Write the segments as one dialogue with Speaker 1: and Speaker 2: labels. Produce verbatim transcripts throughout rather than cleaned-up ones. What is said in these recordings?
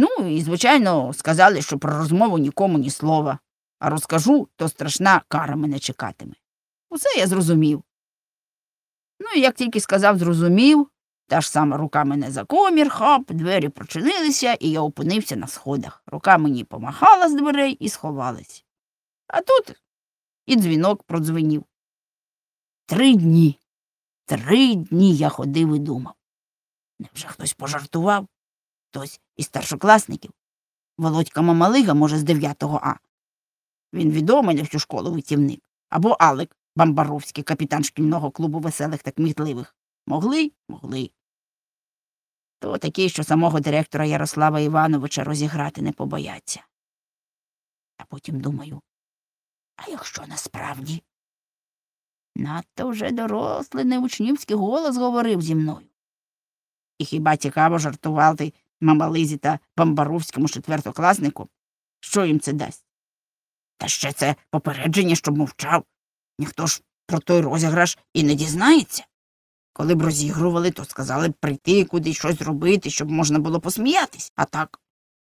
Speaker 1: Ну, і, звичайно, сказали, що про розмову нікому ні слова. А розкажу, то страшна кара мене чекатиме. Усе я зрозумів. Ну, і як тільки сказав «зрозумів», та ж сама рука мене за комір, хап, двері прочинилися, і я опинився на сходах. Рука мені помахала з дверей і сховалась. А тут і дзвінок продзвенів. Три дні, три дні я ходив і думав. Невже хтось пожартував? Хтось із старшокласників? Володька Мамалига, може, з дев'ятого А. Він відомий на всю школу витівник. Або Алек Бамбаровський, капітан шкільного клубу веселих та кмітливих. Могли? Могли. То такий, що самого директора Ярослава Івановича розіграти не побояться. А потім думаю, а якщо насправді? Надто вже дорослий неучнівський голос говорив зі мною. І хіба цікаво жартувати Мамализі та Бамбаровському четвертокласнику? Що їм це дасть? Та ще це попередження, щоб мовчав. Ніхто ж про той розіграш і не дізнається. Коли б розігрували, то сказали б прийти кудись щось зробити, щоб можна було посміятись. А так?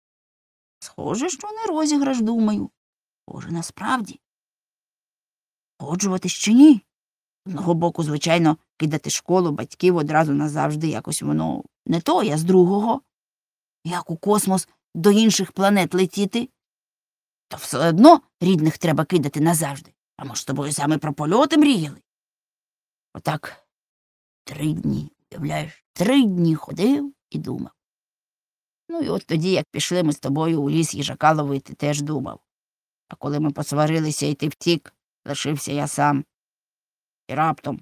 Speaker 1: Схоже, що не розіграш, думаю. Схоже, насправді. Погоджуватись чи ні? З одного боку, звичайно, кидати школу, батьків одразу назавжди, якось воно не то, я з другого. Як у космос до інших планет летіти? То все одно рідних треба кидати назавжди. А ми ж з тобою саме про польоти мріяли. Отак три дні, уявляєш, три дні ходив і думав. Ну і от тоді, як пішли ми з тобою у ліс їжака ловити, теж думав. А коли ми посварилися і ти втік, лишився я сам. І раптом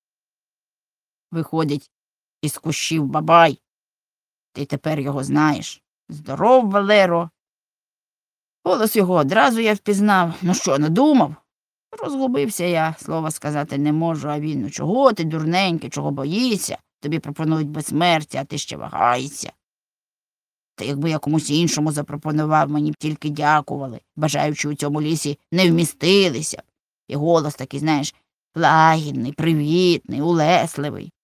Speaker 1: виходить із кущів Бабай. Ти тепер його знаєш. Здоров, Валеро. Голос його одразу я впізнав. Ну що, надумав? Розгубився я, слова сказати не можу, а він, ну чого ти, дурненький, чого боїшся? Тобі пропонують безсмертя, а ти ще вагаєшся. Та якби я комусь іншому запропонував, мені б тільки дякували, бажаючи у цьому лісі не вмістилися. І голос такий, знаєш, лагідний, привітний, улесливий.